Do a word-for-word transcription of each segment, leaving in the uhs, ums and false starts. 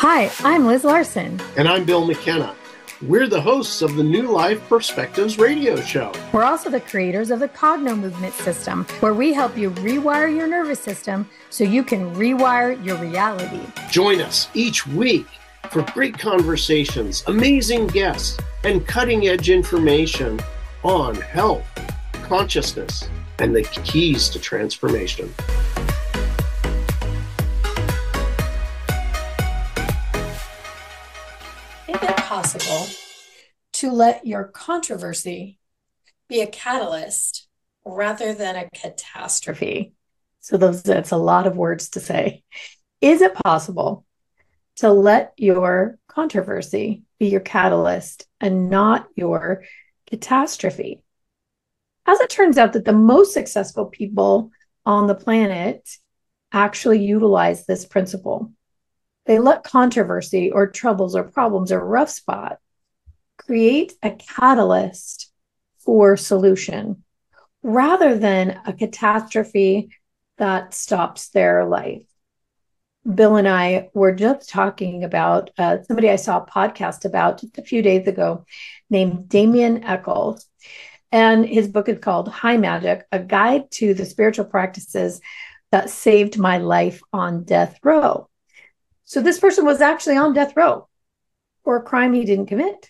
Hi, I'm Liz Larson. And I'm Bill McKenna. We're the hosts of the New Life Perspectives radio show. We're also the creators of the Cogno Movement System, where we help you rewire your nervous system so you can rewire your reality. Join us each week for great conversations, amazing guests, and cutting-edge information on health, consciousness, and the keys to transformation. Is it possible to let your controversy be a catalyst rather than a catastrophe? So those that's a lot of words to say. Is it possible to let your controversy be your catalyst and not your catastrophe? As it turns out that the most successful people on the planet actually utilize this principle. They let controversy or troubles or problems or rough spot create a catalyst for solution rather than a catastrophe that stops their life. Bill and I were just talking about uh, somebody I saw a podcast about just a few days ago named Damien Eccles. And his book is called High Magic, A Guide to the Spiritual Practices That Saved My Life on Death Row. So this person was actually on death row for a crime he didn't commit.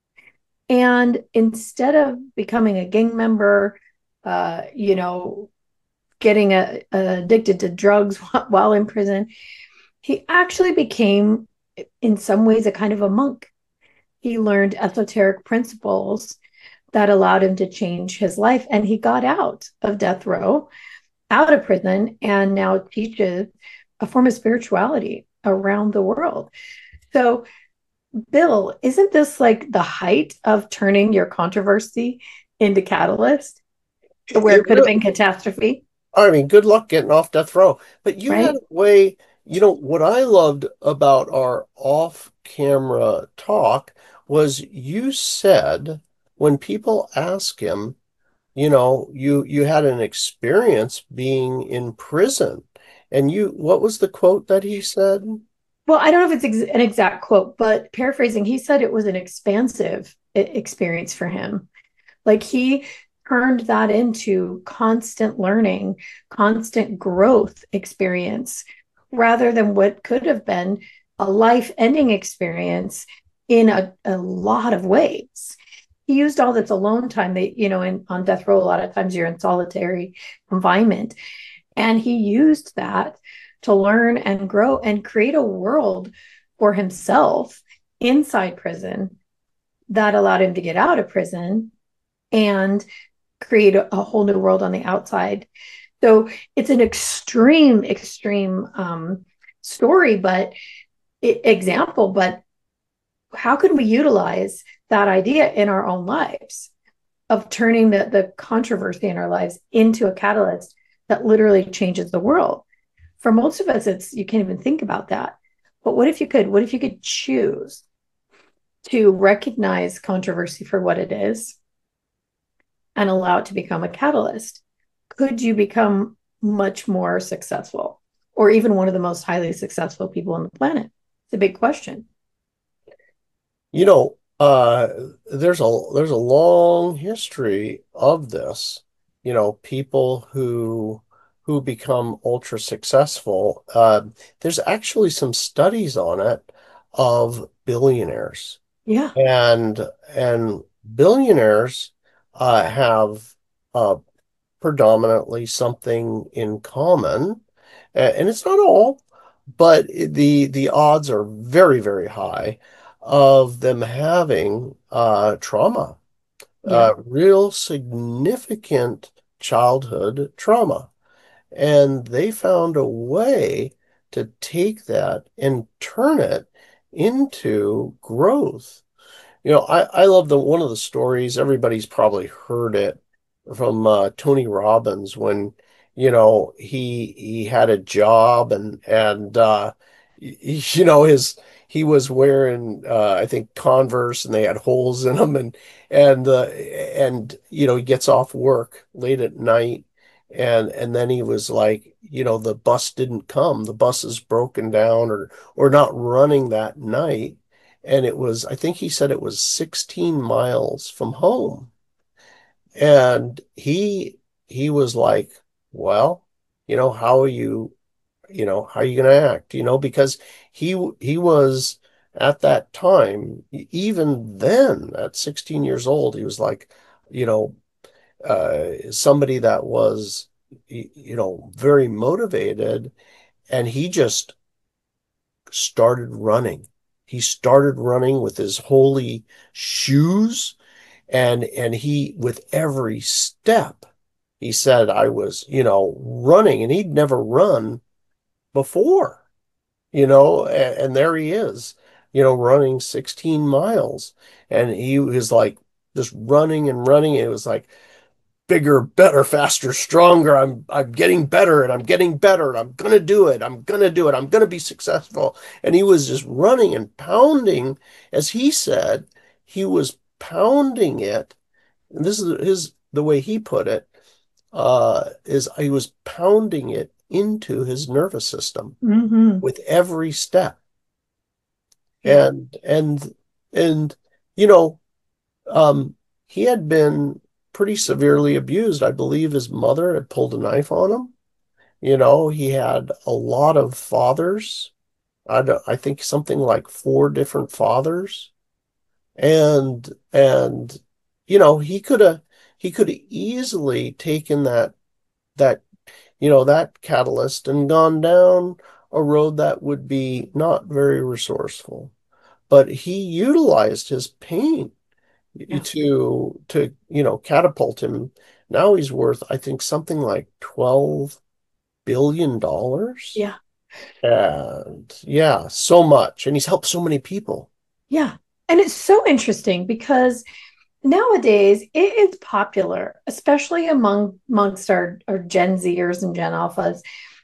And instead of becoming a gang member, uh, you know, getting a, a addicted to drugs while in prison, he actually became, in some ways, a kind of a monk. He learned esoteric principles that allowed him to change his life. And he got out of death row, out of prison, and now teaches a form of spirituality around the world. So, Bill, isn't this like the height of turning your controversy into catalyst, where it could have been catastrophe? I mean, good luck getting off death row. But you Right? had a way, you know, what I loved about our off-camera talk was you said when people ask him, you know, you you had an experience being in prison. And you, what was the quote that he said? Well, I don't know if it's ex- an exact quote, but paraphrasing, he said it was an expansive e- experience for him. Like he turned that into constant learning, constant growth experience, rather than what could have been a life-ending experience in a, a lot of ways. He used all this alone time that, you know, in on death row, a lot of times you're in solitary confinement. And he used that to learn and grow and create a world for himself inside prison that allowed him to get out of prison and create a, a whole new world on the outside. So it's an extreme, extreme um, story, but it, example, but how can we utilize that idea in our own lives of turning the, the controversy in our lives into a catalyst that literally changes the world? For most of us, it's you can't even think about that. But what if you could? What if you could choose to recognize controversy for what it is and allow it to become a catalyst? Could you become much more successful or even one of the most highly successful people on the planet? It's a big question. You know, uh, there's a there's a long history of this. You know, people who who become ultra successful. Uh, there's actually some studies on it of billionaires, Yeah. and and billionaires uh, have uh, predominantly something in common, A- and it's not all, but the the odds are very, very high of them having uh, trauma, Yeah. uh, real significant childhood trauma. And they found a way to take that and turn it into growth. You know, I, I love the one of the stories, everybody's probably heard it from uh, Tony Robbins when, you know, he he had a job and and uh y- you know his he was wearing uh I think Converse and they had holes in them and and uh, and you know he gets off work late at night And and then he was like, you know, the bus didn't come. The bus is broken down or or not running that night. And it was, I think he said it was sixteen miles from home. And he he was like, well, you know, how are you, you know, how are you going to act? You know, because he he was at that time, e- even then, at sixteen years old, he was like, you know, uh, somebody that was, y- you know, very motivated, and he just started running. He started running with his holy shoes, and and he, with every step, he said, I was, you know, running, and he'd never run before, you know, and, and there he is, you know, running sixteen miles. And he was like just running and running. And it was like bigger, better, faster, stronger. I'm I'm getting better and I'm getting better and I'm gonna do it. I'm gonna do it. I'm gonna be successful. And he was just running and pounding, as he said, he was pounding it. And this is his the way he put it, uh, is he was pounding it into his nervous system Mm-hmm. with every step. Yeah. And and and you know, um, he had been pretty severely abused. I believe his mother had pulled a knife on him. You know, he had a lot of fathers. I don't, I think something like four different fathers. And and you know, he could have he could have easily taken that that you know, that catalyst and gone down a road that would be not very resourceful. But he utilized his pain Yeah. to to you know, catapult him. Now he's worth, I think, something like twelve billion dollars. Yeah. And yeah, so much. And he's helped so many people. Yeah. And it's so interesting because nowadays it is popular, especially among amongst our, our Gen Zers and Gen Alphas,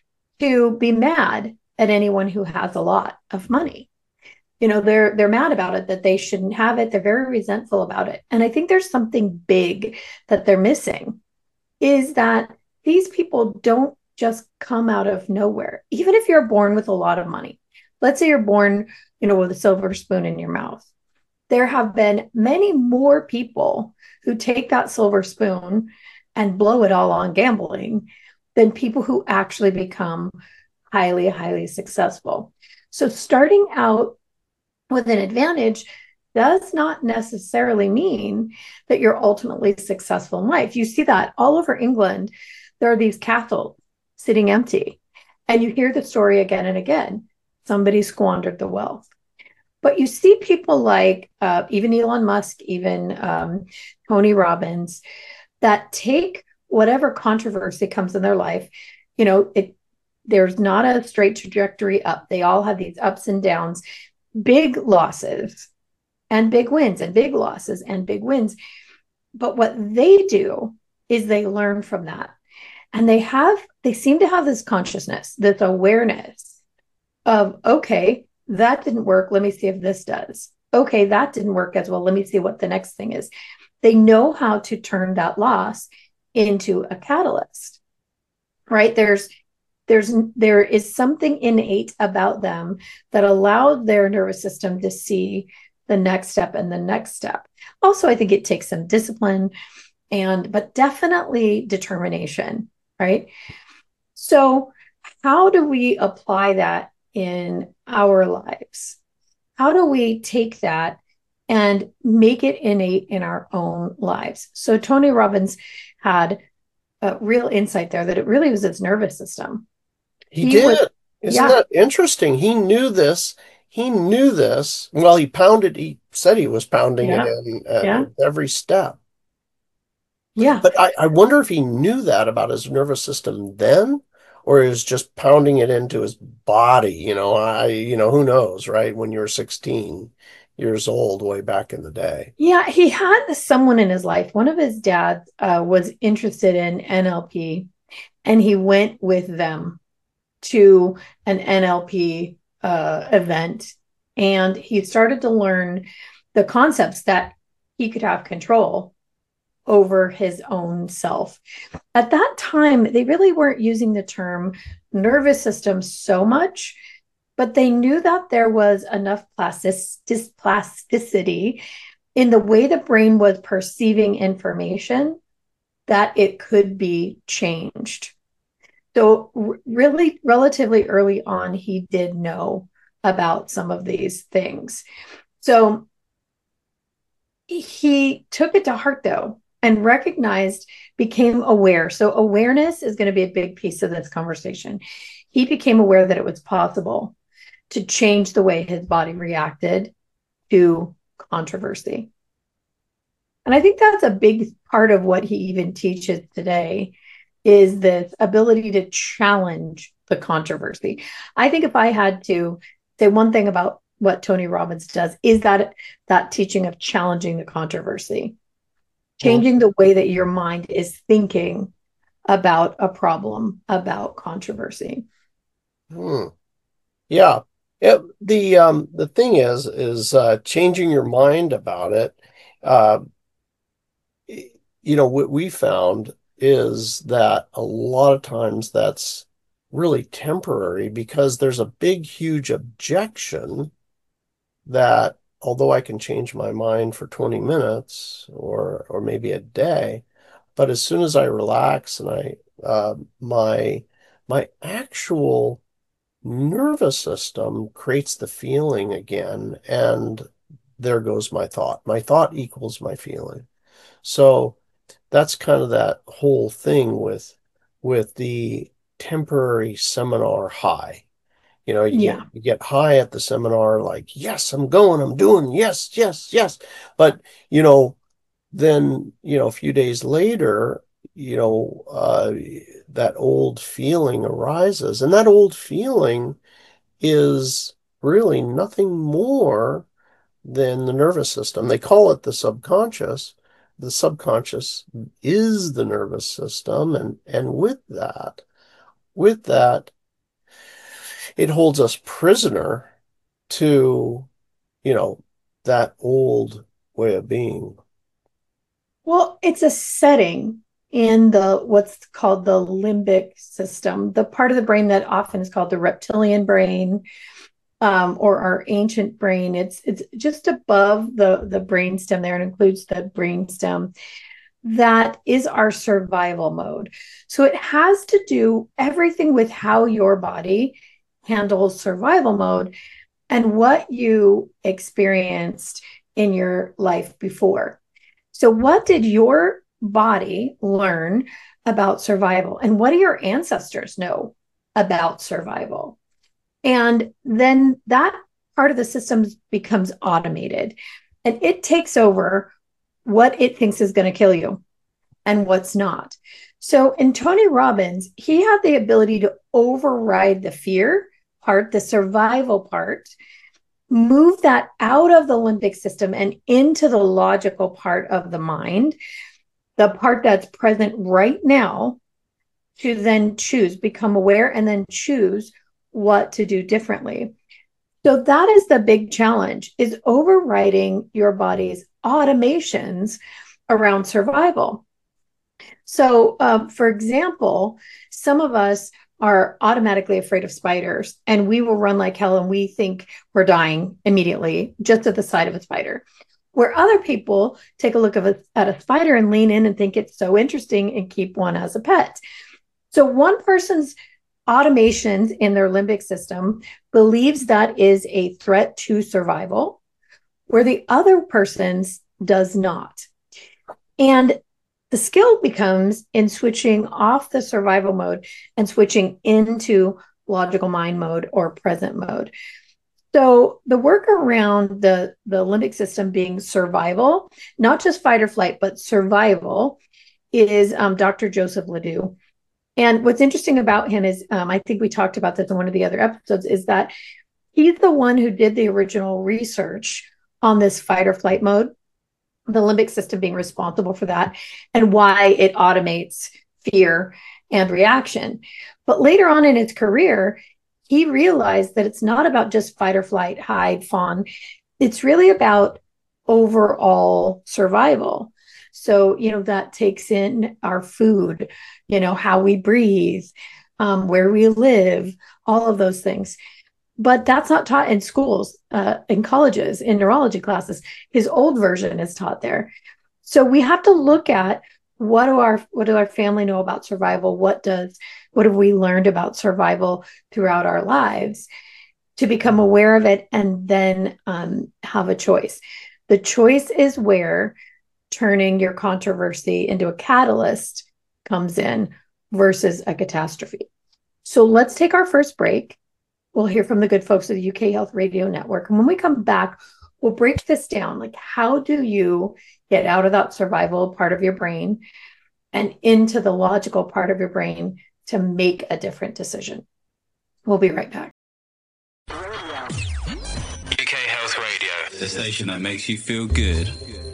to be mad at anyone who has a lot of money. You know, they're they're mad about it, that they shouldn't have it. They're very resentful about it. And I think there's something big that they're missing, is that these people don't just come out of nowhere. Even if you're born with a lot of money, let's say you're born, you know, with a silver spoon in your mouth. There have been many more people who take that silver spoon and blow it all on gambling than people who actually become highly, highly successful. So starting out with an advantage does not necessarily mean that you're ultimately successful in life. You see that all over England. There are these castles sitting empty, and you hear the story again and again. Somebody squandered the wealth. But you see people like uh, even Elon Musk, even um, Tony Robbins, that take whatever controversy comes in their life. You know, it there's not a straight trajectory up. They all have these ups and downs, big losses and big wins, and big losses and big wins. But what they do is they learn from that. And they have, they seem to have this consciousness, this awareness of, okay, that didn't work. Let me see if this does. Okay, that didn't work as well. Let me see what the next thing is. They know how to turn that loss into a catalyst, right? There's there's there is something innate about them that allowed their nervous system to see the next step and the next step. Also, I think it takes some discipline, and but definitely determination, right? So how do we apply that in our lives? How do we take that and make it innate in our own lives? So Tony Robbins had a real insight there that it really was his nervous system. He He did. was, Isn't yeah, that interesting? He knew this. He knew this. Well, he pounded, he said he was pounding it yeah, in uh, yeah, with every step. yeah. But I, I wonder if he knew that about his nervous system then, or he was just pounding it into his body. You know, I, you know, who knows, right? When you were sixteen years old, way back in the day. Yeah, he had someone in his life. One of his dads uh, was interested in N L P, and he went with them to an N L P uh, event, and he started to learn the concepts that he could have control over his own self. At that time, they really weren't using the term nervous system so much, but they knew that there was enough plasticity in the way the brain was perceiving information that it could be changed. So really, relatively early on, he did know about some of these things. So he took it to heart, though, and recognized, became aware. So awareness is going to be a big piece of this conversation. He became aware that it was possible to change the way his body reacted to controversy. And I think that's a big part of what he even teaches today, is this ability to challenge the controversy. I think if I had to say one thing about what Tony Robbins does, is that that teaching of challenging the controversy, changing the way that your mind is thinking about a problem, about controversy. Hmm. Yeah. It, the um the thing is is uh, changing your mind about it. Uh, you know, what we found is that a lot of times that's really temporary, because there's a big, huge objection that although I can change my mind for twenty minutes or or maybe a day, but as soon as I relax and I uh, my my actual nervous system creates the feeling again, and there goes my thought. My thought equals my feeling. So that's kind of that whole thing with with the temporary seminar high. You know, you Yeah. get you get high at the seminar, like, yes, I'm going, I'm doing, yes, yes, yes. But, you know, then, you know, a few days later, you know, uh, that old feeling arises. And that old feeling is really nothing more than the nervous system. They call it the subconscious. The subconscious is the nervous system. And, and with that, with that, it holds us prisoner to, you know, that old way of being. Well, it's a setting in the what's called the limbic system, the part of the brain that often is called the reptilian brain, um, or our ancient brain. It's it's just above the the brainstem there, and includes the brainstem. That is our survival mode. So it has to do everything with how your body handles survival mode and what you experienced in your life before. So what did your body learn about survival? And what do your ancestors know about survival? And then that part of the system becomes automated, and it takes over what it thinks is going to kill you and what's not. So in Tony Robbins, he had the ability to override the fear part, the survival part, move that out of the limbic system and into the logical part of the mind, the part that's present right now, to then choose, become aware, and then choose what to do differently. So that is the big challenge, is overriding your body's automations around survival. So, um, for example, some of us are automatically afraid of spiders, and we will run like hell, and we think we're dying immediately just at the sight of a spider. Where other people take a look at a, at a spider and lean in and think it's so interesting and keep one as a pet. So one person's automations in their limbic system believes that is a threat to survival, where the other person's does not. And the skill becomes in switching off the survival mode and switching into logical mind mode or present mode. So the work around the, the limbic system being survival, not just fight or flight, but survival, is um, Doctor Joseph Ledoux. And what's interesting about him is, um, I think we talked about this in one of the other episodes, is that he's the one who did the original research on this fight or flight mode, the limbic system being responsible for that, and why it automates fear and reaction. But later on in his career, he realized that it's not about just fight or flight, hide, fawn. It's really about overall survival. So, you know, that takes in our food, you know, how we breathe, um, where we live, all of those things. But that's not taught in schools, uh, in colleges, in neurology classes. His old version is taught there. So we have to look at what do our what do our family know about survival? What does what have we learned about survival throughout our lives to become aware of it and then um, have a choice. The choice is where turning your controversy into a catalyst comes in versus a catastrophe. So let's take our first break. We'll hear from the good folks of the U K Health Radio Network. And when we come back, we'll break this down. Like, how do you get out of that survival part of your brain and into the logical part of your brain to make a different decision? We'll be right back. U K Health Radio, the station that makes you feel good.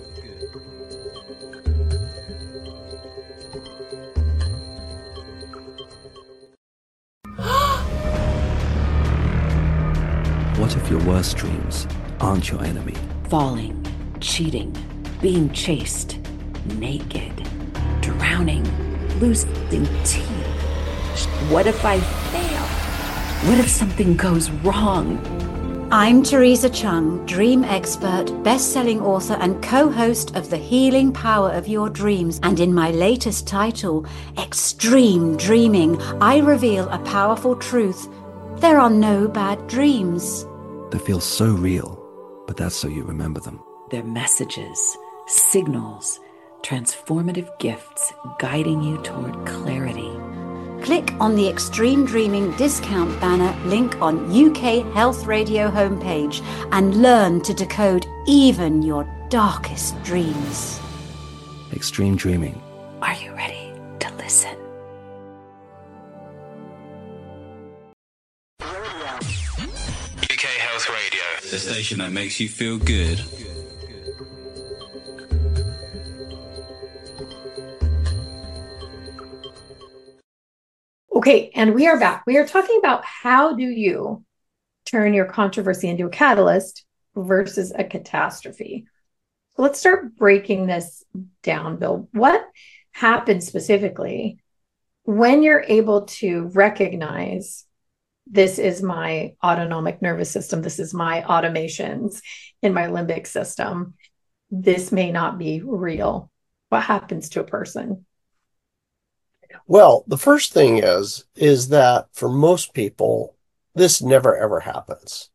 What if your worst dreams aren't your enemy? Falling, cheating, being chased, naked, drowning, losing teeth. What if I fail? What if something goes wrong? I'm Teresa Chung, dream expert, best-selling author and co-host of The Healing Power of Your Dreams. And in my latest title, Extreme Dreaming, I reveal a powerful truth. There are no bad dreams. They feel so real, but that's so you remember them. They're messages, signals, transformative gifts guiding you toward clarity. Click on the Extreme Dreaming discount banner link on U K Health Radio homepage and learn to decode even your darkest dreams. Extreme Dreaming. Are you ready to listen? U K Health Radio, the station that makes you feel good. Okay, and we are back. We are talking about how do you turn your controversy into a catalyst versus a catastrophe. So let's start breaking this down, Bill. What happens specifically when you're able to recognize this is my autonomic nervous system, this is my automations in my limbic system, this may not be real? What happens to a person? Well, the first thing is, is that for most people, this never ever happens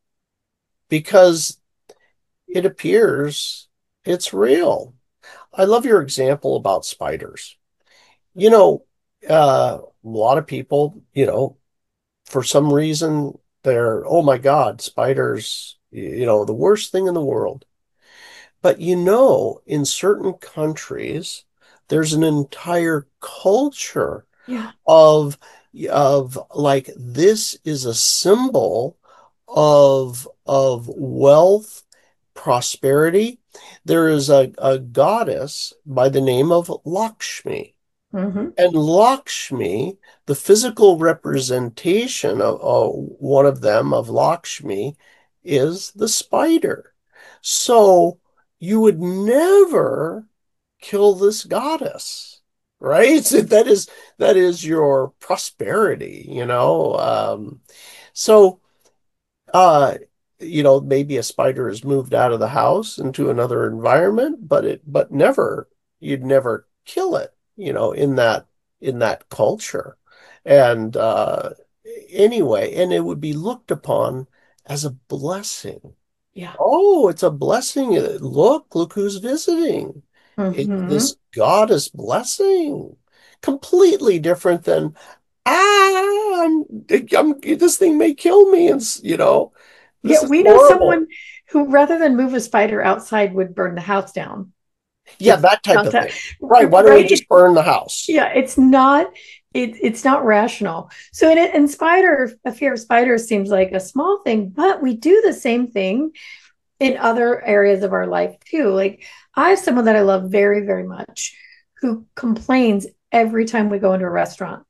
because it appears it's real. I love your example about spiders. You know, uh, a lot of people, you know, for some reason, they're, oh my God, spiders, you know, the worst thing in the world. But you know, in certain countries, there's an entire culture yeah. of, of like, this is a symbol of, of wealth, prosperity. There is a, a goddess by the name of Lakshmi. Mm-hmm. And Lakshmi, the physical representation of uh, one of them, of Lakshmi, is the spider. So you would never kill this goddess, right? That is that is your prosperity, you know. Um, so, uh, you know, maybe a spider is moved out of the house into another environment, but it but never you'd never kill it, you know, in that in that culture. And uh, anyway, and it would be looked upon as a blessing. Yeah. Oh, it's a blessing. Look, look who's visiting. Mm-hmm. It, this goddess blessing, completely different than, ah, I'm, I'm, this thing may kill me. And, you know, this yeah, is we horrible. know someone who, rather than move a spider outside, would burn the house down. Yeah, that type of thing. Right. Why don't right? we just burn the house? Yeah, it's not, it, it's not rational. So in, in spider, a fear of spiders seems like a small thing, but we do the same thing in other areas of our life too. Like, I have someone that I love very, very much who complains every time we go into a restaurant.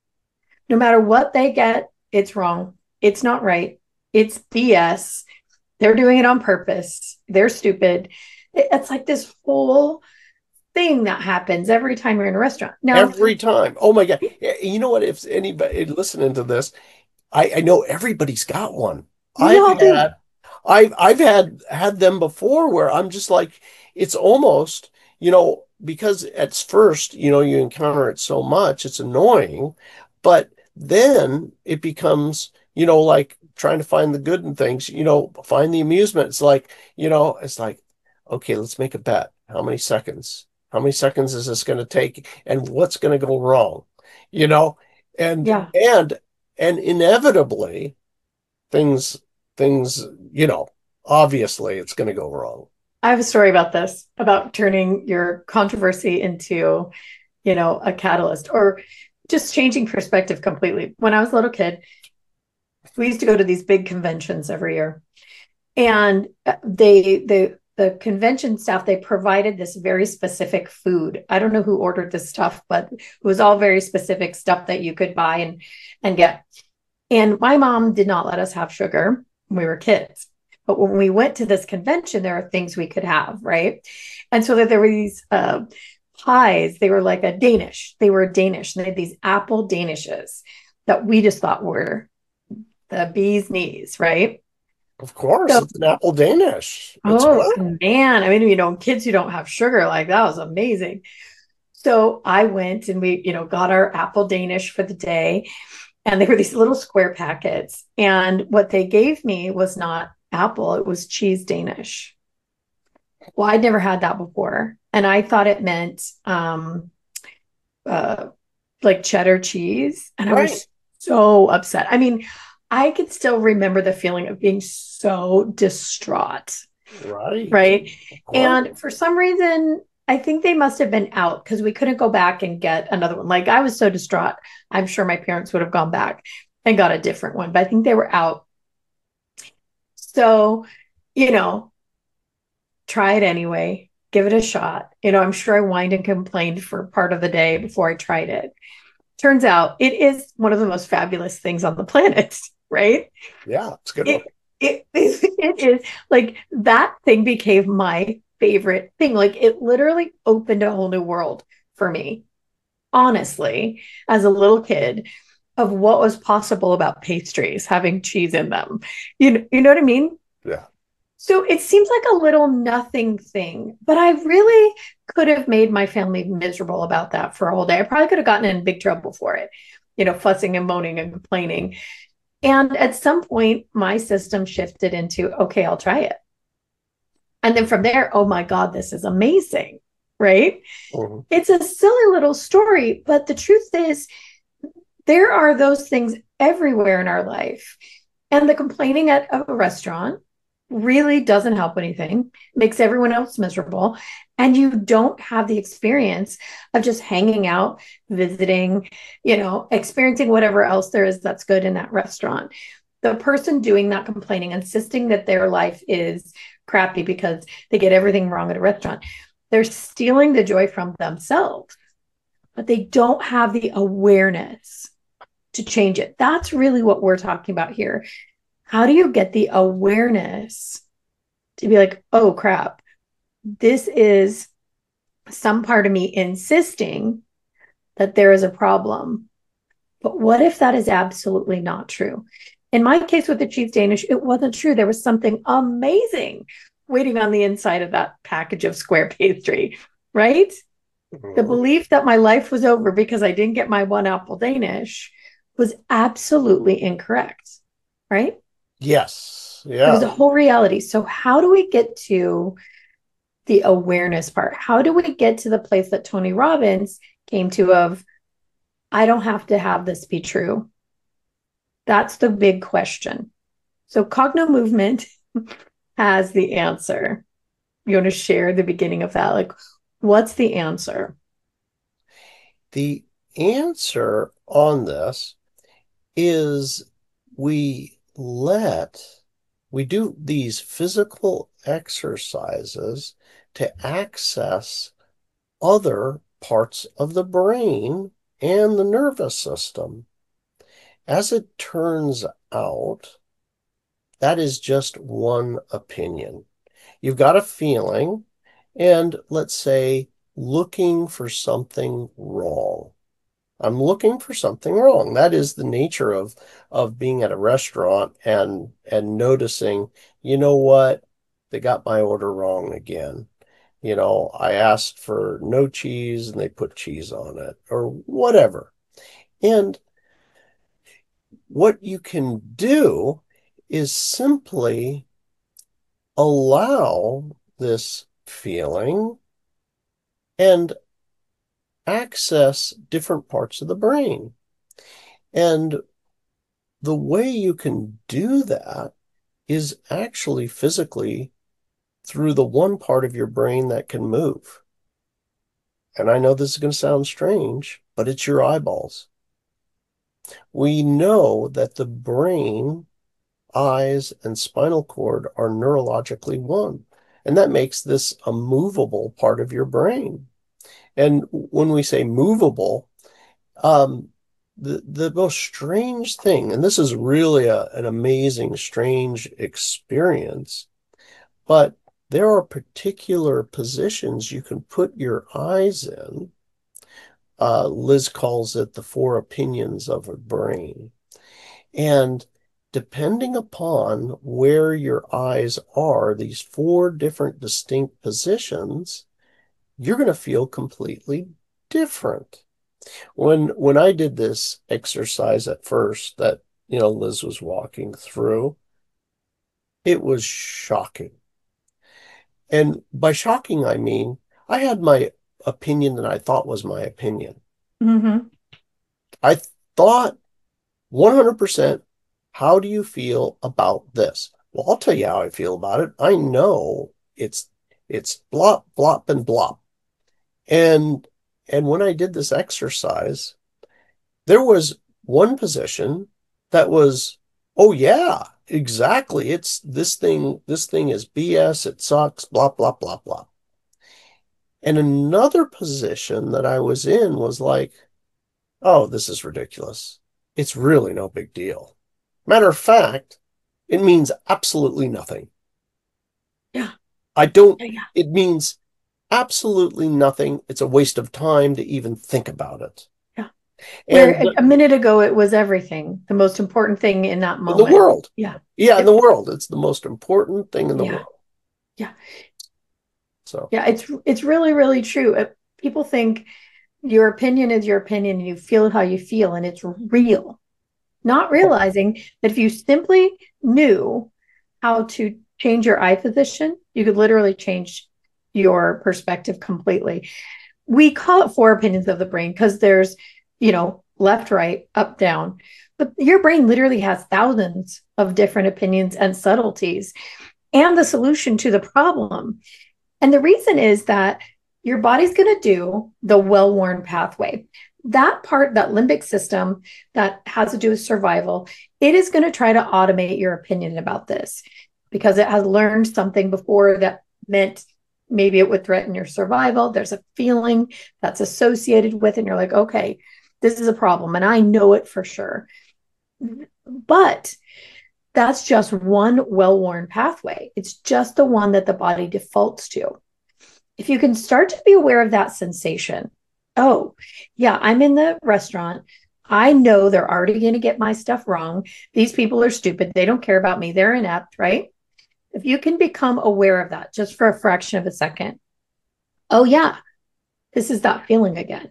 No matter what they get, it's wrong. It's not right. It's B S. They're doing it on purpose. They're stupid. It's like this whole thing that happens every time you're in a restaurant. Now, Every time. Oh my God. You know what? If anybody listening to this, I, I know everybody's got one. we I've all do. had, I've, I've had, had them before where I'm just like, it's almost, you know, because at first, you know, you encounter it so much, it's annoying, but then it becomes, you know, like trying to find the good in things, you know, find the amusement. It's like, you know, it's like, okay, let's make a bet. How many seconds? How many seconds is this going to take? And what's going to go wrong? You know, and, Yeah. and, and inevitably things, things, you know, obviously it's going to go wrong. I have a story about this, about turning your controversy into, you know, a catalyst or just changing perspective completely. When I was a little kid, we used to go to these big conventions every year. And they, the, the convention staff, they provided this very specific food. I don't know who ordered this stuff, but it was all very specific stuff that you could buy and, and get. And my mom did not let us have sugar when we were kids. But when we went to this convention, there are things we could have, right? And so that there were these uh, pies. They were like a Danish. They were Danish. And they had these apple Danishes that we just thought were the bee's knees, right? Of course, So- it's an apple Danish. It's Oh good. man. I mean, you know, kids who don't have sugar, like that was amazing. So I went and we, you know, got our apple Danish for the day. And they were these little square packets. And what they gave me was not apple, it was cheese Danish. Well, I'd never had that before. And I thought it meant um uh like cheddar cheese. And I Right. was so upset. I mean, I could still remember the feeling of being so distraught, Right. right? Of course. And for some reason, I think they must have been out because we couldn't go back and get another one. Like I was so distraught. I'm sure my parents would have gone back and got a different one, but I think they were out. So, you know, try it anyway, give it a shot. You know, I'm sure I whined and complained for part of the day before I tried it. Turns out it is one of the most fabulous things on the planet, right? Yeah, it's a good. It, one. it, it is like that thing became my favorite thing. Like it literally opened a whole new world for me, honestly, as a little kid of what was possible about pastries having cheese in them. You know, you know what I mean? Yeah. So it seems like a little nothing thing, but I really could have made my family miserable about that for a whole day. I probably could have gotten in big trouble for it, you know, fussing and moaning and complaining. And at some point, my system shifted into, okay, I'll try it. And then from there, oh my God, this is amazing, right? Mhm. It's a silly little story, but the truth is, there are those things everywhere in our life. And the complaining at a restaurant really doesn't help anything, makes everyone else miserable. And you don't have the experience of just hanging out, visiting, you know, experiencing whatever else there is that's good in that restaurant. The person doing that complaining, insisting that their life is crappy because they get everything wrong at a restaurant, they're stealing the joy from themselves, but they don't have the awareness to change it. That's really what we're talking about here. How do you get the awareness to be like, oh crap, this is some part of me insisting that there is a problem. But what if that is absolutely not true? In my case with the cheese Danish, it wasn't true. There was something amazing waiting on the inside of that package of square pastry, right? Mhm. The belief that my life was over because I didn't get my one apple Danish was absolutely incorrect, right? Yes. It was a Yeah. whole reality. So how do we get to the awareness part? How do we get to the place that Tony Robbins came to of, I don't have to have this be true? That's the big question. So Cogno Movement has the answer. You want to share the beginning of that? Like, what's the answer? The answer on this is we let, we do these physical exercises to access other parts of the brain and the nervous system. As it turns out, that is just one opinion. You've got a feeling, and let's say looking for something wrong. I'm looking for something wrong. That is the nature of of being at a restaurant and and noticing, you know what? They got my order wrong again. You know, I asked for no cheese and they put cheese on it or whatever. And what you can do is simply allow this feeling and access different parts of the brain. And the way you can do that is actually physically through the one part of your brain that can move. And I know this is going to sound strange, but it's your eyeballs. We know that the brain, eyes, and spinal cord are neurologically one. And that makes this a movable part of your brain. And when we say movable, um, the, the most strange thing, and this is really a, an amazing, strange experience, but there are particular positions you can put your eyes in. Uh, Liz calls it the four opinions of a brain. And depending upon where your eyes are, these four different distinct positions, you're going to feel completely different. When when I did this exercise at first that, you know, Liz was walking through, it was shocking. And by shocking, I mean, I had my opinion that I thought was my opinion. Mm-hmm. I thought one hundred percent, how do you feel about this? Well, I'll tell you how I feel about it. I know it's it's blop, blop, and blop. And and when I did this exercise, there was one position that was, oh yeah, exactly. It's this thing, this thing is B S, it sucks, blah, blah, blah, blah. And another position that I was in was like, oh, this is ridiculous. It's really no big deal. Matter of fact, it means absolutely nothing. Yeah. I don't, Yeah, yeah. It means absolutely nothing. It's a waste of time to even think about it. Yeah. And Where a minute ago it was everything, the most important thing in that moment. In the world. Yeah. Yeah, in the world. It's the most important thing in the Yeah. world. Yeah. So yeah, it's it's really, really true. Uh, People think your opinion is your opinion and you feel how you feel and it's real. Not realizing that if you simply knew how to change your eye position, you could literally change your perspective completely. We call it four opinions of the brain because there's, you know, left, right, up, down. But your brain literally has thousands of different opinions and subtleties and the solution to the problem. And the reason is that your body's going to do the well-worn pathway. That part, that limbic system that has to do with survival, it is going to try to automate your opinion about this because it has learned something before that meant maybe it would threaten your survival. There's a feeling that's associated with it. And you're like, okay, this is a problem. And I know it for sure. But that's just one well-worn pathway. It's just the one that the body defaults to. If you can start to be aware of that sensation, oh, yeah, I'm in the restaurant. I know they're already going to get my stuff wrong. These people are stupid. They don't care about me. They're inept, right? If you can become aware of that just for a fraction of a second, oh, yeah, this is that feeling again.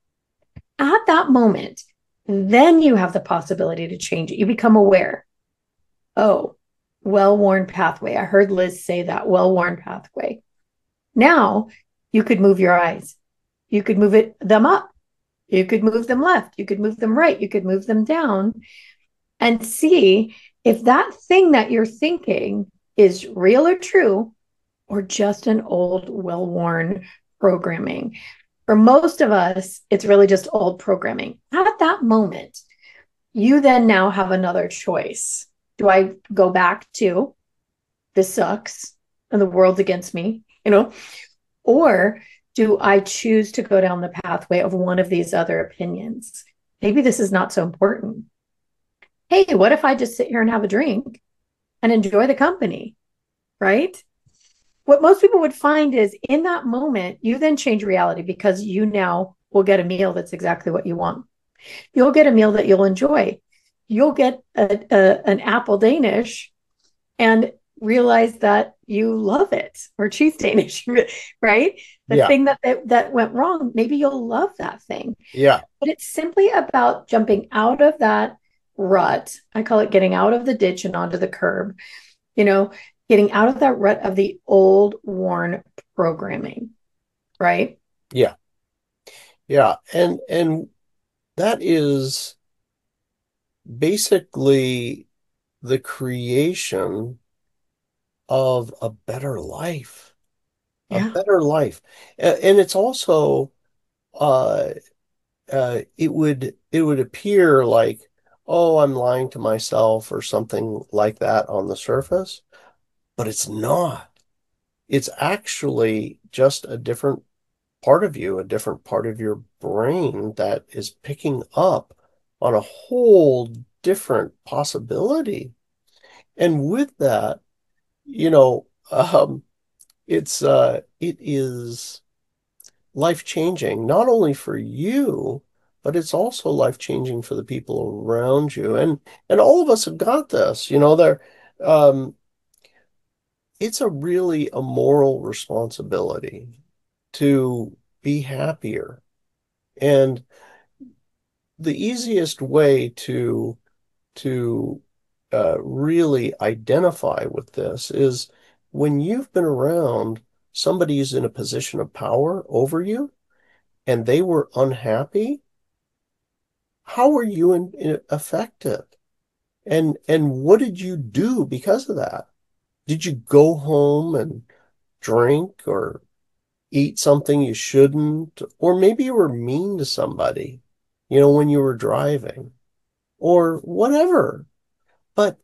At that moment, then you have the possibility to change it. You become aware. Oh, well-worn pathway. I heard Liz say that, well-worn pathway. Now you could move your eyes. You could move it them up. You could move them left. You could move them right. You could move them down and see if that thing that you're thinking is real or true or just an old, well-worn programming. For most of us, it's really just old programming. At that moment, you then now have another choice. Do I go back to this sucks and the world's against me, you know, or do I choose to go down the pathway of one of these other opinions? Maybe this is not so important. Hey, what if I just sit here and have a drink and enjoy the company, right? what most people would find is in that moment, you then change reality because you now will get a meal that's exactly what you want. You'll get a meal that you'll enjoy. You'll get a, a, an apple Danish and realize that you love it, or cheese Danish, right? The Yeah. thing that, that that went wrong, maybe you'll love that thing. Yeah. But it's simply about jumping out of that rut. I call it getting out of the ditch and onto the curb, you know, getting out of that rut of the old worn programming, right? Yeah. Yeah. And, and that is basically the creation of a better life, Yeah. a better life. A- And it's also, uh, uh, it would, it would appear like, oh, I'm lying to myself or something like that on the surface, but it's not. It's actually just a different part of you, a different part of your brain that is picking up on a whole different possibility. And with that, you know, um, it's uh, it is life-changing, not only for you, but it's also life-changing for the people around you. And and all of us have got this, you know, there um, it's a really a moral responsibility to be happier. And the easiest way to to uh, really identify with this is when you've been around somebody who's in a position of power over you and they were unhappy, how were you in, in affected? And and what did you do because of that? Did you go home and drink or eat something you shouldn't? Or maybe you were mean to somebody, you know, when you were driving or whatever. But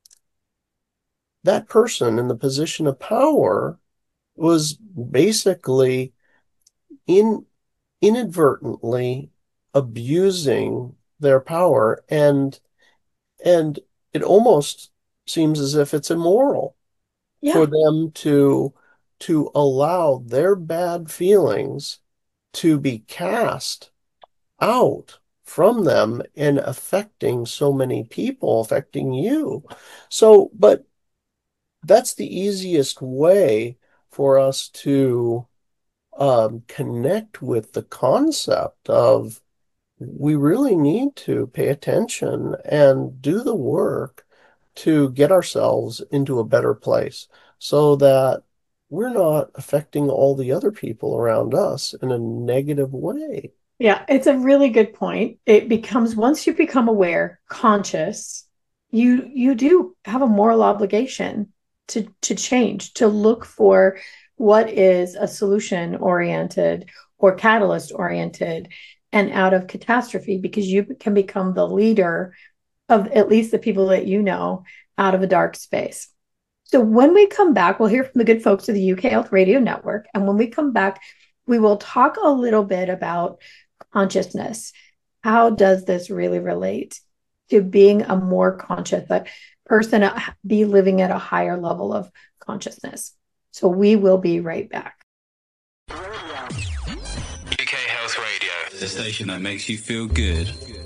that person in the position of power was basically in inadvertently abusing their power, and and it almost seems as if it's immoral Yeah. for them to to allow their bad feelings to be cast out from them and affecting so many people, affecting you. So, but that's the easiest way for us to um, connect with the concept of we really need to pay attention and do the work to get ourselves into a better place so that we're not affecting all the other people around us in a negative way. Yeah, it's a really good point. It becomes, once you become aware, conscious, you you do have a moral obligation to to change, to look for what is a solution oriented or catalyst oriented and out of catastrophe, because you can become the leader of at least the people that you know out of a dark space. So when we come back, we'll hear from the good folks of the U K Health Radio Network. And when we come back, we will talk a little bit about consciousness. How does this really relate to being a more conscious person, be living at a higher level of consciousness? So we will be right back. U K Health Radio, the station that makes you feel good.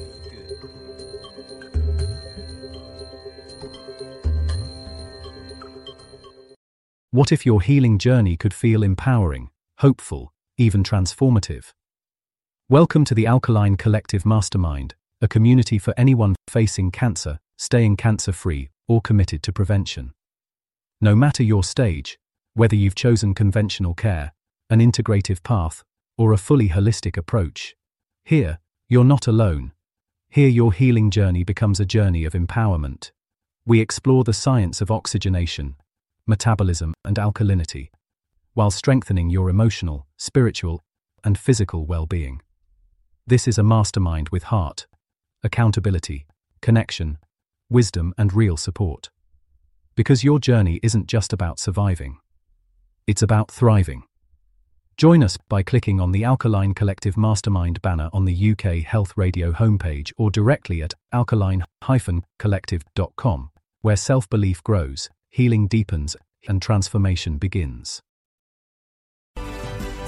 What if your healing journey could feel empowering, hopeful, even transformative? Welcome to the Alkaline Collective Mastermind, a community for anyone facing cancer, staying cancer-free, or committed to prevention. No matter your stage, whether you've chosen conventional care, an integrative path, or a fully holistic approach, here, you're not alone. Here your healing journey becomes a journey of empowerment. We explore the science of oxygenation, metabolism, and alkalinity, while strengthening your emotional, spiritual, and physical well-being. This is a mastermind with heart, accountability, connection, wisdom, and real support. Because your journey isn't just about surviving. It's about thriving. Join us by clicking on the Alkaline Collective Mastermind banner on the U K Health Radio homepage or directly at alkaline dash collective dot com, where self-belief grows, healing deepens, and transformation begins.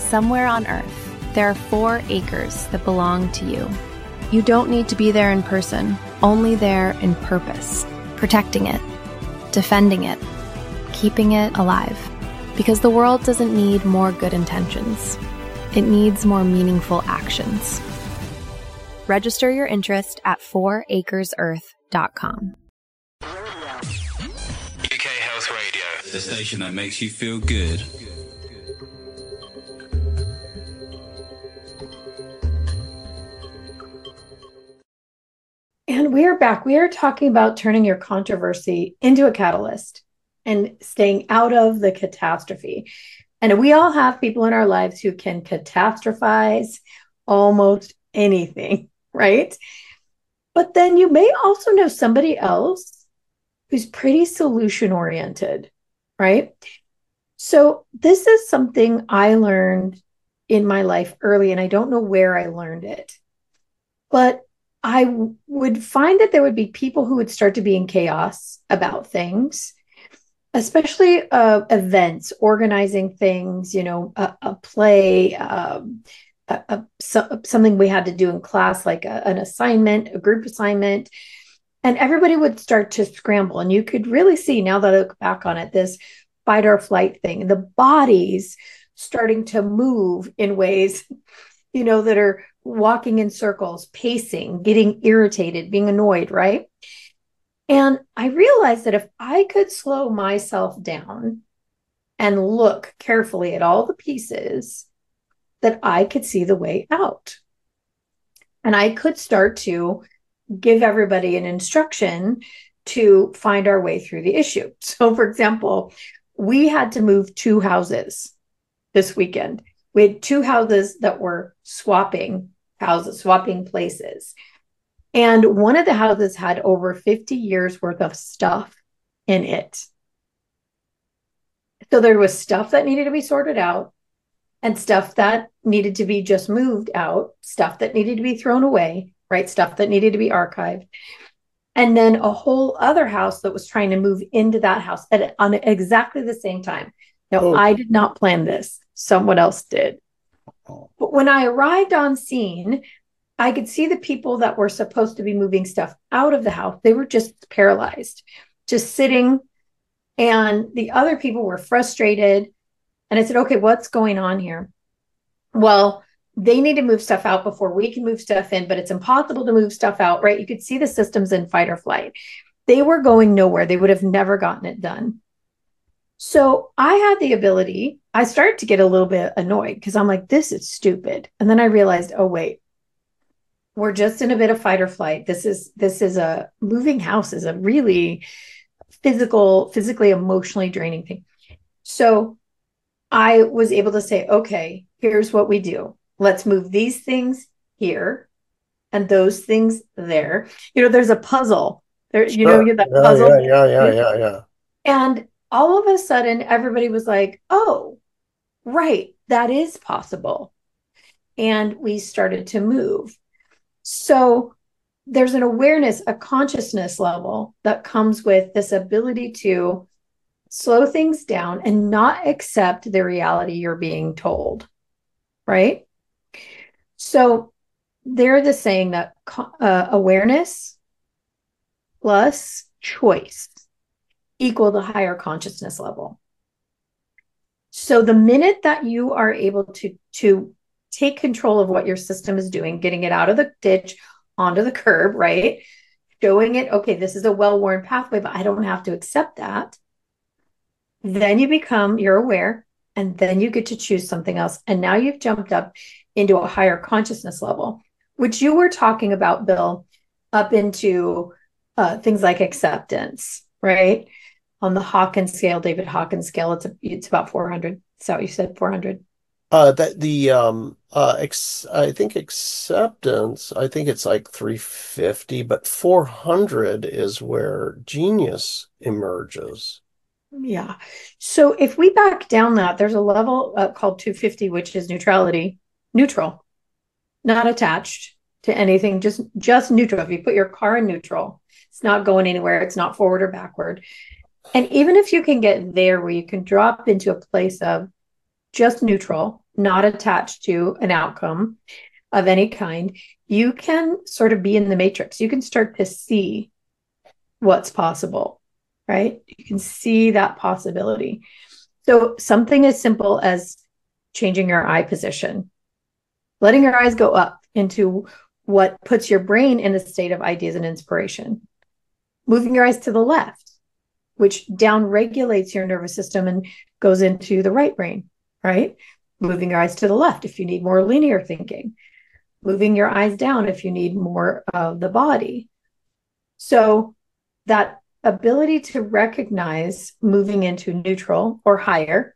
somewhere on Earth, there are four acres that belong to you. You don't need to be there in person, only there in purpose, protecting it, defending it, keeping it alive. Because the world doesn't need more good intentions. It needs more meaningful actions. Register your interest at four acres earth dot com. U K Health Radio, the station that makes you feel good. And we are back. We are talking about turning your controversy into a catalyst and staying out of the catastrophe. And we all have people in our lives who can catastrophize almost anything, right? But then you may also know somebody else who's pretty solution oriented, right? So this is something I learned in my life early, and I don't know where I learned it. But I w- would find that there would be people who would start to be in chaos about things, especially uh, events, organizing things, you know, a, a play, um, a, a, so, something we had to do in class, like a, an assignment, a group assignment. And everybody would start to scramble. And you could really see, now that I look back on it, this fight or flight thing, the bodies starting to move in ways, you know, that are walking in circles, pacing, getting irritated, being annoyed, right? And I realized that if I could slow myself down and look carefully at all the pieces, that I could see the way out. And I could start to give everybody an instruction to find our way through the issue. So, for example, we had to move two houses this weekend. We had two houses that were swapping houses, swapping places. And one of the houses had over fifty years worth of stuff in it. So there was stuff that needed to be sorted out and stuff that needed to be just moved out, stuff that needed to be thrown away, right? Stuff that needed to be archived. And then a whole other house that was trying to move into that house at on exactly the same time. Now, oh. I did not plan this. Someone else did. But when I arrived on scene, I could see the people that were supposed to be moving stuff out of the house. They were just paralyzed, just sitting. And the other people were frustrated. And I said, okay, what's going on here? Well, they need to move stuff out before we can move stuff in, but it's impossible to move stuff out, right? You could see the systems in fight or flight. They were going nowhere. They would have never gotten it done. So I had the ability, I started to get a little bit annoyed because I'm like, this is stupid. And then I realized, oh, wait, we're just in a bit of fight or flight. This is, this is a moving house is a really physical, physically, emotionally draining thing. So I was able to say, okay, here's what we do. Let's move these things here and those things there. You know, there's a puzzle there, sure. You know, you that yeah, puzzle. Yeah, yeah, yeah, yeah, yeah. And all of a sudden, everybody was like, oh, right, that is possible. And we started to move. So there's an awareness, a consciousness level that comes with this ability to slow things down and not accept the reality you're being told, right? So they're the saying that uh, awareness plus choice equal the higher consciousness level. So the minute that you are able to, to take control of what your system is doing, getting it out of the ditch onto the curb, right? Showing it, okay, this is a well-worn pathway, but I don't have to accept that. Then you become, you're aware, and then you get to choose something else. And now you've jumped up into a higher consciousness level, which you were talking about, Bill, up into uh, things like acceptance, right? On the Hawkins scale, David Hawkins scale, it's a, it's about four hundred. Is that what you said, four hundred? Uh, that the um uh ex I think acceptance, I think it's like three fifty, but four hundred is where genius emerges. Yeah. So if we back down that, there's a level uh, called two fifty, which is neutrality, neutral, not attached to anything, just just neutral. If you put your car in neutral, it's not going anywhere. It's not forward or backward. And even if you can get there where you can drop into a place of just neutral, not attached to an outcome of any kind, you can sort of be in the matrix. You can start to see what's possible, right? You can see that possibility. So something as simple as changing your eye position, letting your eyes go up into what puts your brain in a state of ideas and inspiration, moving your eyes to the left, which down regulates your nervous system and goes into the right brain, right? Moving your eyes to the left if you need more linear thinking, moving your eyes down if you need more of the body. So that ability to recognize moving into neutral or higher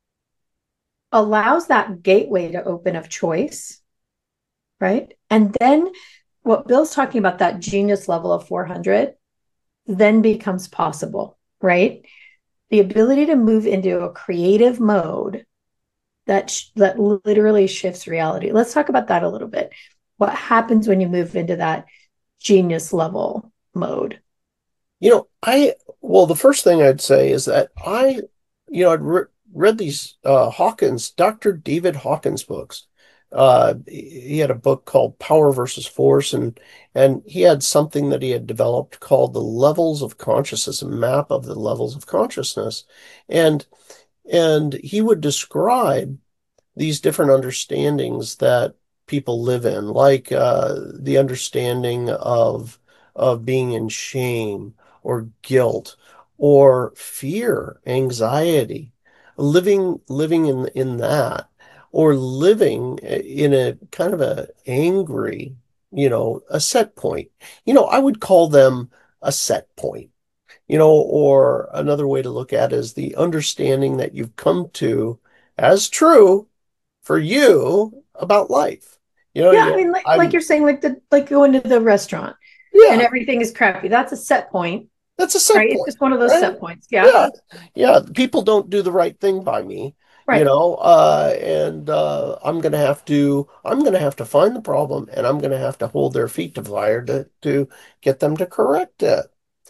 allows that gateway to open of choice, right? And then what Bill's talking about, that genius level of four hundred, then becomes possible, right? The ability to move into a creative mode that sh- that literally shifts reality. Let's talk about that a little bit. What happens when you move into that genius level mode? You know, I, well, the first thing I'd say is that I, you know, I'd re- read these uh, Hawkins, Doctor David Hawkins books. Uh, he had a book called Power versus Force, and and he had something that he had developed called the levels of consciousness, a map of the levels of consciousness. And and he would describe these different understandings that people live in, like uh, the understanding of of being in shame or guilt or fear, anxiety, living living in in that, or living in a kind of a angry, you know, a set point. You know, I would call them a set point. You know, or another way to look at it is the understanding that you've come to as true for you about life. You know, Yeah, you, I mean, like I'm, like you're saying, like the like going to the restaurant yeah, and everything is crappy. That's a set point, that's a set right? It's point, just one of those right? set points. Yeah, Yeah, yeah. People don't do the right thing by me, you right. know, uh, and uh, I'm gonna have to, I'm gonna have to find the problem, and I'm gonna have to hold their feet to the fire to to get them to correct it.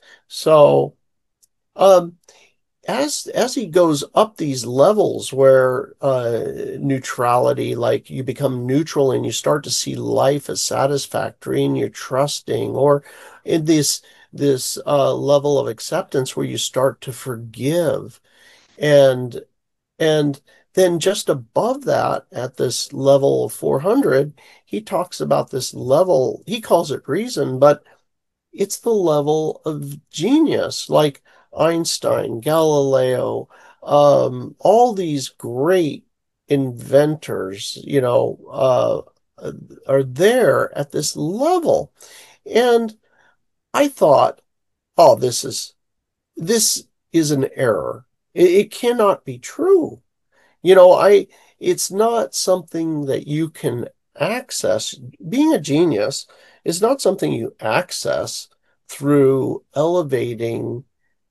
So, um, as as he goes up these levels where uh, neutrality, like you become neutral and you start to see life as satisfactory and you're trusting, or in this this uh, level of acceptance where you start to forgive, and and then just above that, at this level of four hundred, he talks about this level, he calls it reason, but it's the level of genius, like Einstein, Galileo, um, all these great inventors, you know, uh, are there at this level. And I thought, oh, this is this is an error. It, it cannot be true. You know, I it's not something that you can access. Being a genius is not something you access through elevating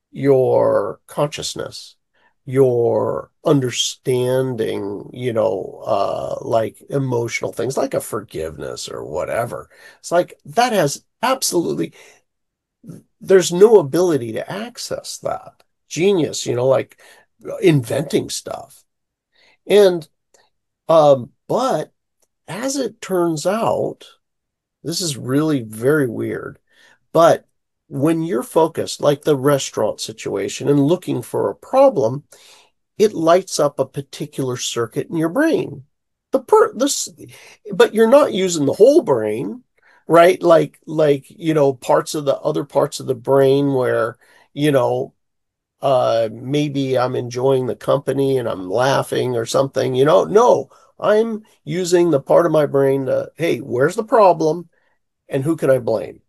your consciousness, your understanding, you know, uh, like emotional things like a forgiveness or whatever. It's like that has absolutely, there's no ability to access that. Genius, you know, like inventing stuff. And um, but as it turns out, this is really very weird. But when you're focused, like the restaurant situation, and looking for a problem, it lights up a particular circuit in your brain. The per this, but you're not using the whole brain, right? Like like you know, parts of the other parts of the brain where, you know, uh maybe I'm enjoying the company and I'm laughing or something, you know. No, I'm using the part of my brain to, hey, where's the problem and who can I blame?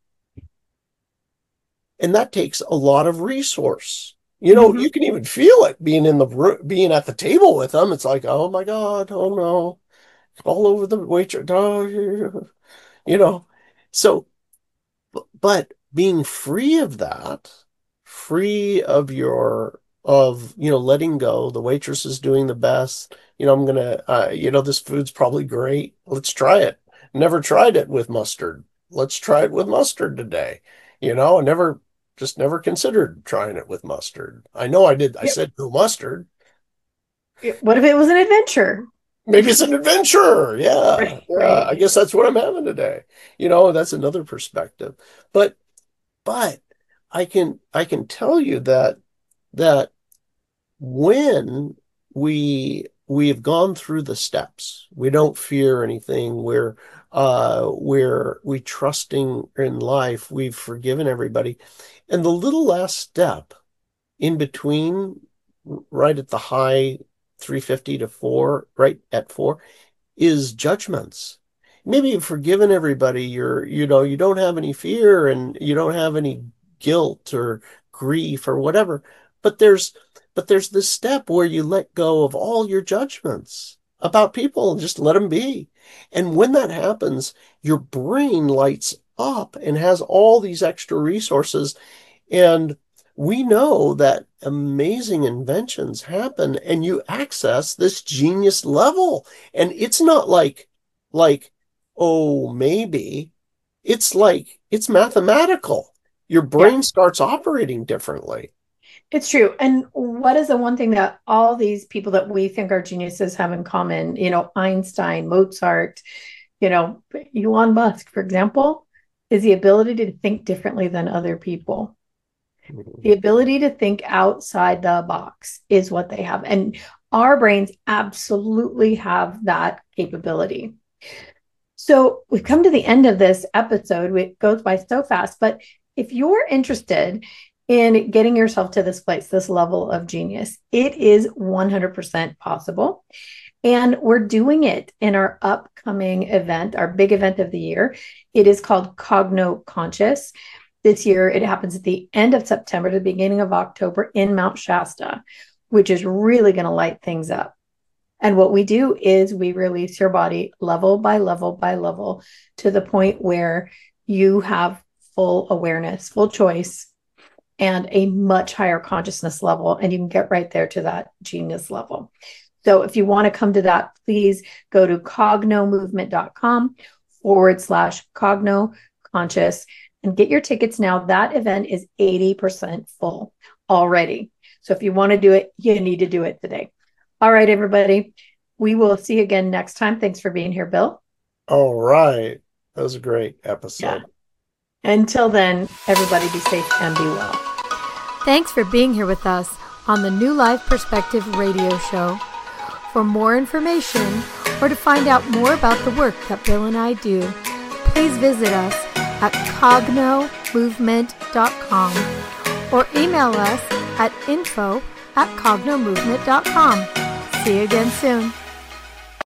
And that takes a lot of resource. You know, Mm-hmm. you can even feel it being in the being at the table with them. It's like, oh my God, oh no, all over the waitress, oh, you know. So, but being free of that, free of your of you know letting go. The waitress is doing the best. You know, I'm gonna, uh, you know, this food's probably great. Let's try it. Never tried it with mustard. Let's try it with mustard today. You know, I never just never considered trying it with mustard. I know I did. I Yep. said no mustard. What if it was an adventure? Maybe it's an adventure. Yeah. Right, yeah. right. I guess that's what I'm having today. You know, that's another perspective. But, but I can, I can tell you that, that when we, we've gone through the steps, we don't fear anything. We're, uh, we're, we trusting in life. We've forgiven everybody. And the little last step in between, right at the high three fifty to four, right at four, is judgments. Maybe you've forgiven everybody. You're, you know, you don't have any fear and you don't have any guilt or grief or whatever. But there's, but there's this step where you let go of all your judgments about people and just let them be. And when that happens, your brain lights up and has all these extra resources. And we know that amazing inventions happen and you access this genius level. And it's not like, like, oh, maybe. It's like, it's mathematical. Your brain yeah. starts operating differently. It's true. And what is the one thing that all these people that we think are geniuses have in common? You know, Einstein, Mozart, you know, Elon Musk, for example, is the ability to think differently than other people. The ability to think outside the box is what they have. And our brains absolutely have that capability. So we've come to the end of this episode. It goes by so fast. But if you're interested in getting yourself to this place, this level of genius, it is one hundred percent possible. And we're doing it in our upcoming event, our big event of the year. It is called Cogno Conscious. This year, it happens at the end of September to the beginning of October in Mount Shasta, which is really going to light things up. And what we do is we release your body level by level by level to the point where you have full awareness, full choice, and a much higher consciousness level. And you can get right there to that genius level. So if you want to come to that, please go to cognomovement.com forward slash cogno conscious. And get your tickets now. That event is eighty percent full already. So if you want to do it, you need to do it today. All right, everybody. We will see you again next time. Thanks for being here, Bill. All right. That was a great episode. Yeah. Until then, everybody be safe and be well. Thanks for being here with us on the New Life Perspective radio show. For more information or to find out more about the work that Bill and I do, please visit us at cogno movement dot com or email us at info at cogno movement dot com. See you again soon.